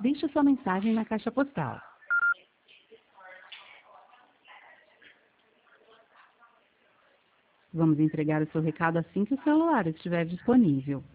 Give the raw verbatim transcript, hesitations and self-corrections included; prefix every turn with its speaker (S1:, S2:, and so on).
S1: Deixe sua mensagem na caixa postal. Vamos entregar o seu recado assim que o celular estiver disponível.